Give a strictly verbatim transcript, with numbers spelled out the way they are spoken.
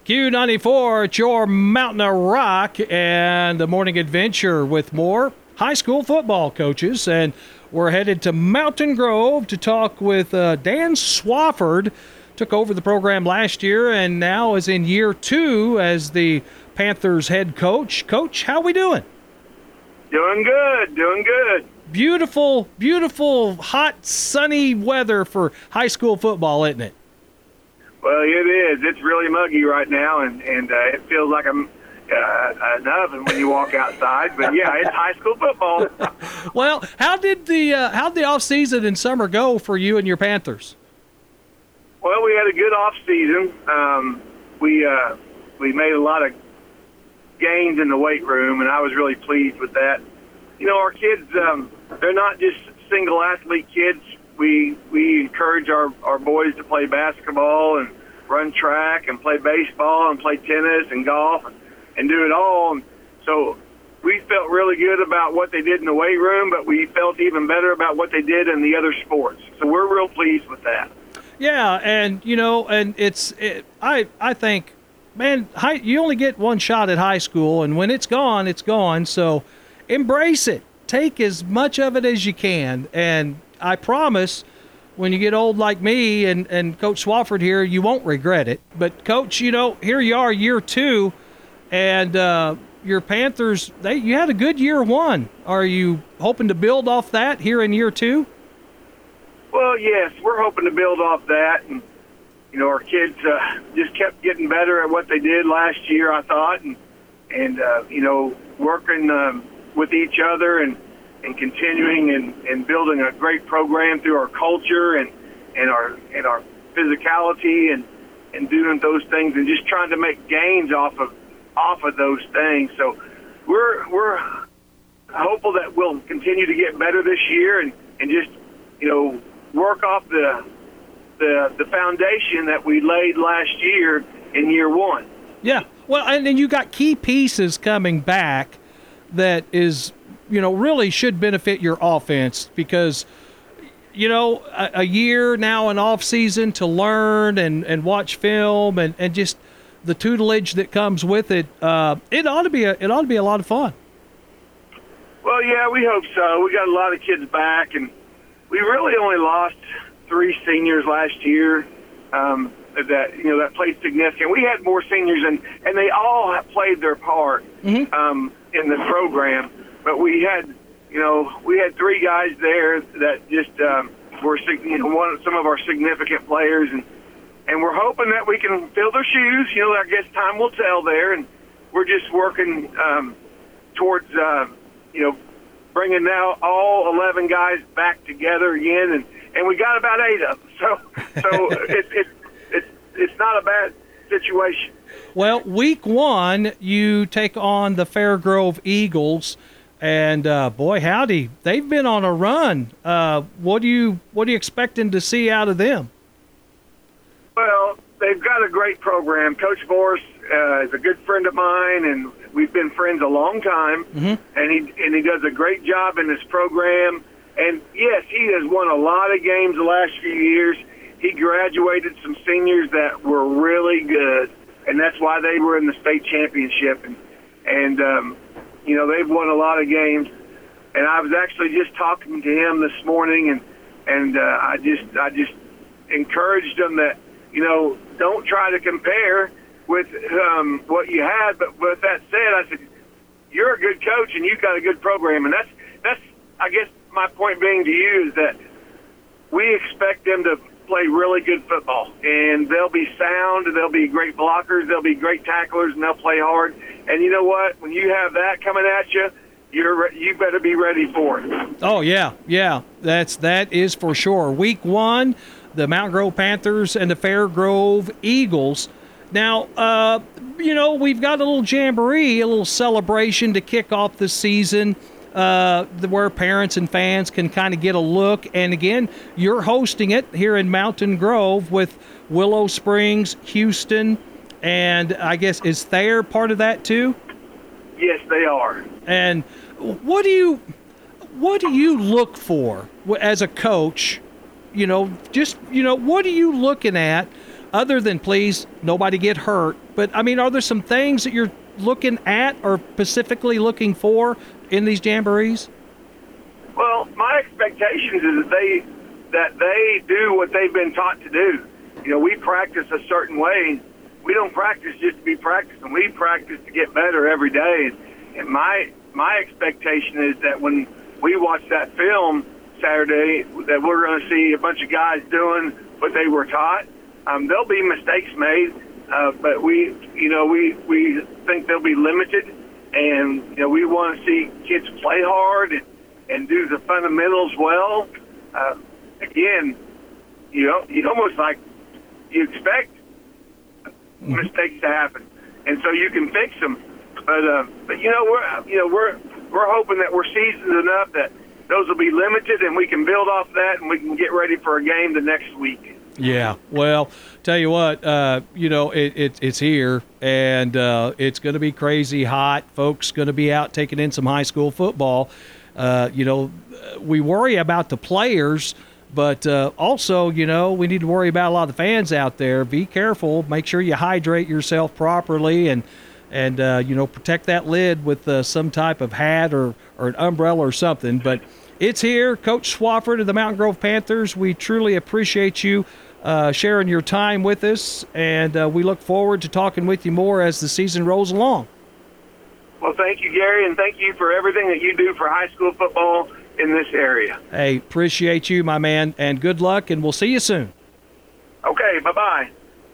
Q ninety-four, it's your Mountain of Rock and the morning adventure with more high school football coaches. And we're headed to Mountain Grove to talk with uh, Dan Swafford. Took over the program last year and now is in year two as the Panthers head coach. Coach, how we doing? Doing good, doing good. Beautiful, beautiful, hot, sunny weather for high school football, isn't it? Well, it is. It's really muggy right now, and, and uh, it feels like I'm uh, an oven when you walk outside. But, yeah, it's high school football. Well, how did the uh, how did the off-season and summer go for you and your Panthers? Well, we had a good off-season. Um, we, uh, we made a lot of gains in the weight room, and I was really pleased with that. You know, our kids, um, they're not just single-athlete kids. We we encourage our, our boys to play basketball and run track and play baseball and play tennis and golf and, and do it all. And so we felt really good about what they did in the weight room, but we felt even better about what they did in the other sports. So we're real pleased with that. Yeah, and, you know, and it's it, I I think, man, high, you only get one shot at high school, and when it's gone, it's gone. So embrace it. Take as much of it as you can, and I promise when you get old like me and, and Coach Swafford here, you won't regret it. But, Coach, you know, here you are, year two, and uh, your Panthers, they you had a good year one. Are you hoping to build off that here in year two? Well, yes, we're hoping to build off that. And, you know, our kids uh, just kept getting better at what they did last year, I thought, and, and uh, you know, working um, with each other and, and continuing and, and building a great program through our culture and, and our and our physicality and, and doing those things and just trying to make gains off of off of those things. So we're we're hopeful that we'll continue to get better this year and, and just, you know, work off the the the foundation that we laid last year in year one. Yeah. Well, and then you got key pieces coming back that is, you know, really should benefit your offense because, you know, a, a year now in off season to learn and, and watch film and, and just the tutelage that comes with it. Uh, it ought to be a, it ought to be a lot of fun. Well, yeah, we hope so. We got a lot of kids back, and we really only lost three seniors last year. Um, that you know that played significant. We had more seniors, and and they all have played their part mm-hmm. um, in the program. But we had, you know, we had three guys there that just um, were, you know, one some of our significant players, and and we're hoping that we can fill their shoes. You know, I guess time will tell there, and we're just working um, towards, uh, you know, bringing now all eleven guys back together again, and, and we got about eight of them. So so it's it's it's it's not a bad situation. Well, week one, you take on the Fairgrove Eagles. And uh, boy, howdy, they've been on a run. Uh, what do you what are you expecting to see out of them? Well, they've got a great program. Coach Boris uh, is a good friend of mine, and we've been friends a long time. Mm-hmm. And he and he does a great job in this program. And yes, he has won a lot of games the last few years. He graduated some seniors that were really good, and that's why they were in the state championship. And and um, you know, they've won a lot of games, and I was actually just talking to him this morning, and and uh, I just I just encouraged him that, you know, don't try to compare with um, what you had. But with that said, I said, you're a good coach, and you've got a good program, and that's that's I guess my point being to you is that we expect them to play really good football, and they'll be sound, they'll be great blockers, they'll be great tacklers, and they'll play hard. And you know what? When you have that coming at you, you're you better be ready for it. Oh yeah, yeah, that's that is for sure. Week one, the Mountain Grove Panthers and the Fairgrove Eagles. Now, uh, you know, we've got a little jamboree, a little celebration to kick off the season. Uh, where parents and fans can kind of get a look. And again, you're hosting it here in Mountain Grove with Willow Springs, Houston, and I guess is Thayer part of that too? Yes, they are. And what do you what do you look for as a coach? You know, just you know, what are you looking at other than please nobody get hurt. But I mean, are there some things that you're looking at or specifically looking for in these jamborees? Well, my expectations is that they that they do what they've been taught to do. You know, we practice a certain way. We don't practice just to be practicing. We practice to get better every day. And my my expectation is that when we watch that film Saturday, that we're going to see a bunch of guys doing what they were taught. Um, there'll be mistakes made, uh, but we, you know, we we think they'll be limited, and you know, we want to see kids play hard and, and do the fundamentals well. Uh, again, you know, you almost like you expect mistakes to happen, and so you can fix them. But uh, but you know, we're you know we're we're hoping that we're seasoned enough that those will be limited, and we can build off that, and we can get ready for a game the next week. Yeah, well, tell you what, uh, you know, it, it, it's here, and uh, it's going to be crazy hot. Folks going to be out taking in some high school football. Uh, you know, we worry about the players, but uh, also, you know, we need to worry about a lot of the fans out there. Be careful. Make sure you hydrate yourself properly, and, and uh, you know, protect that lid with uh, some type of hat or, or an umbrella or something. But it's here. Coach Swafford of the Mountain Grove Panthers, we truly appreciate you Uh, sharing your time with us, and uh, we look forward to talking with you more as the season rolls along. Well, thank you, Gary, and thank you for everything that you do for high school football in this area. Hey, appreciate you, my man, and good luck, and we'll see you soon. Okay, bye-bye.